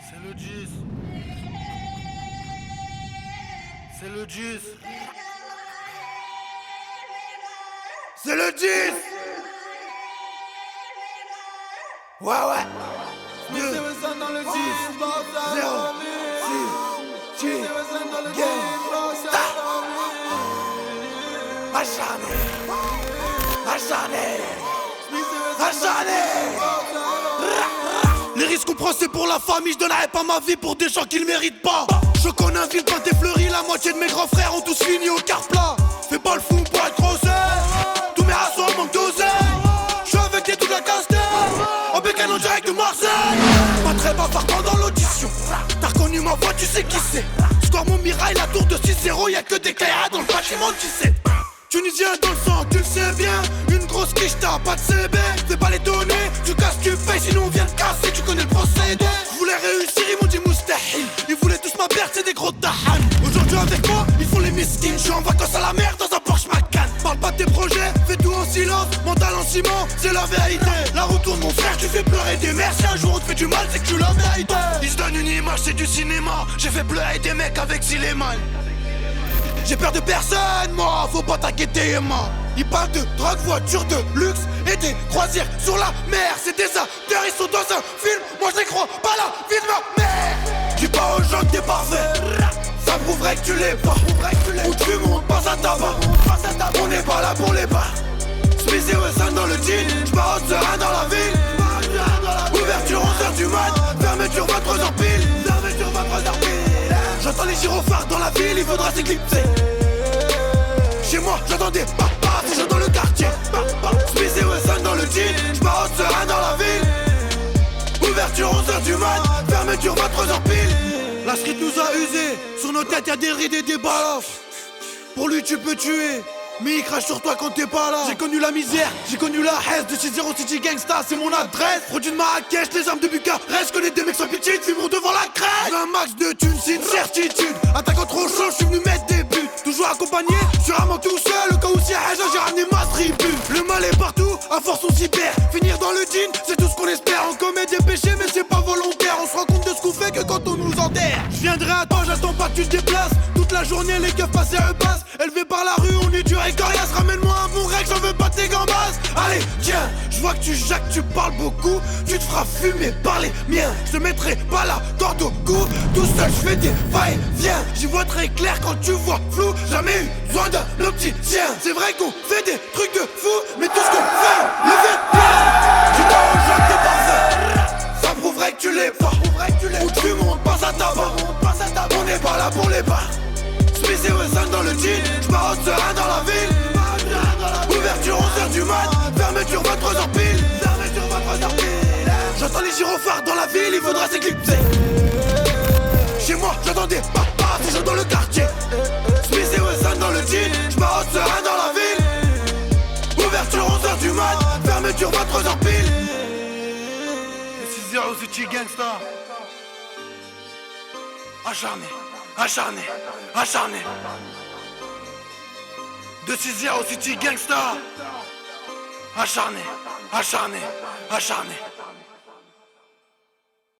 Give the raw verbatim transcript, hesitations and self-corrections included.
C'est le dix. C'est le dix. C'est le dix. Ouais, ouais. deux, dans le six, zéro, six, six, gang. Acharné. Acharné. Acharné. Les risques qu'on prend c'est pour la famille, je donnerai pas ma vie pour des gens qui le méritent pas. Je connais un ville peint et fleuri, la moitié de mes grands frères ont tous fini au car plat. Fais pas le fou pour être grossé, tous mes rassos manquent d'oseille. J'suis avec des toute la casse-tête, en bécane en direct de Marseille. Pas très bavard pendant l'audition, t'as reconnu ma voix, tu sais qui c'est. Score mon mirail, la tour de six zéro, y'a que des K.A. dans le bâtiment, tu sais. Tunisien dans le sang, tu le sais bien. Une grosse quiche, t'as pas de C B. Fais pas les données, tu casses, tu payes, sinon on vient de casser, tu connais le procédé. Je voulais réussir, ils m'ont dit moustahil. Ils voulaient tous ma perte, c'est des gros tahan. Aujourd'hui avec moi, ils font les miskins. Je suis en vacances à la mer dans un Porsche Macan. Parle pas de tes projets, fais tout en silence. Mental en ciment, c'est la vérité. La route tourne mon frère, tu fais pleurer des mères. Si un jour on te fait du mal, c'est que tu l'as mérité. Ils se donnent une image, c'est du cinéma. J'ai fait pleurer des mecs avec Zileman. J'ai peur de personne, moi, faut pas t'inquiéter, moi. Ils parlent de drogue, voiture de luxe et des croisières sur la mer. C'est des acteurs, ils sont dans un film. Moi je les crois pas la vie de ma mère. Dis pas aux gens que t'es parfait, ça prouverait que tu l'es pas. Où tu montes, pas à tabac. On n'est pas là pour les bars. Smith et Wesson dans le jean, j'pars au serein dans la ville. Ouverture onze heures du mat, fermeture vingt-trois heures pile. Fermeture vingt-trois heures pile. J'entends les gyrophares dans la ville, il faudra s'éclipser. Chez moi, j'entends des papas, c'est chaud dans le quartier. Smith et Wesson dans le jean, j'pars au serein dans la ville. Ouverture onze heures du mat, fermeture vingt-trois heures pile. La street nous a usés, sur nos têtes y'a des rides et des balafres. Pour lui tu peux tuer, mais il crache sur toi quand t'es pas là. J'ai connu la misère, j'ai connu la haine. De six zéro City Gangsta, c'est mon adresse. Produit de Marrakech, les armes de Bucarest. Connais des mecs sans pitié, ils vivront devant la crèche. Un max de thunes, c'est une certitude. Attaquant trop chaud, j'suis venu mettre des buts. Toujours accompagné, j'suis vraiment tout seul. Au cas où s'il y a Haja, j'ai ramené ma tribu. Le mal est partout, à force on s'y perd. Finir dans le jean, c'est tout ce qu'on espère. On commet des péchés, mais c'est pas volontaire. On se rend compte de ce qu'on fait que quand on nous enterre. J'viendrai à toi, j'attends pas que tu te déplaces. Toute la journée, les keufs passent et repassent. Élevés par la rue, on est dur et coriace. Ramène-moi un bon rec, j'en veux pas tes gambas. Allez, tiens, je vois que tu jacques, tu parles beaucoup. Tu te feras fumer par les miens. Je te mettrai pas la corde au cou. Tout seul, je fais des va-et-vient. J'y vois très clair quand tu vois flou. Jamais eu besoin d'un opticien. C'est vrai qu'on fait des trucs de fou, mais tout ce qu'on fait, le fait bien. Tu t'en aux gens que t'es parfait. Ça prouverait que tu l'es pas. Où tu montes, pas à tabac. On n'est pas là pour les bars. Smith et Wesson dans le jean, j'pars au serein dans la ville. Ouverture onze heures du mat, fermeture vingt-trois heures pile. J'entends les gyrophares dans la ville, il faudra s'éclipser. Chez moi, j'entends des papas, c'est chaud dans le quartier. Smith et Wesson dans le jean, j'pars au serein dans la ville. Ouverture onze heures du mat, fermeture vingt-trois heures pile. six zéro City Gangsta. Acharné, acharné, acharné. deux six zéro City Gangsta. Acharné, acharné, acharné.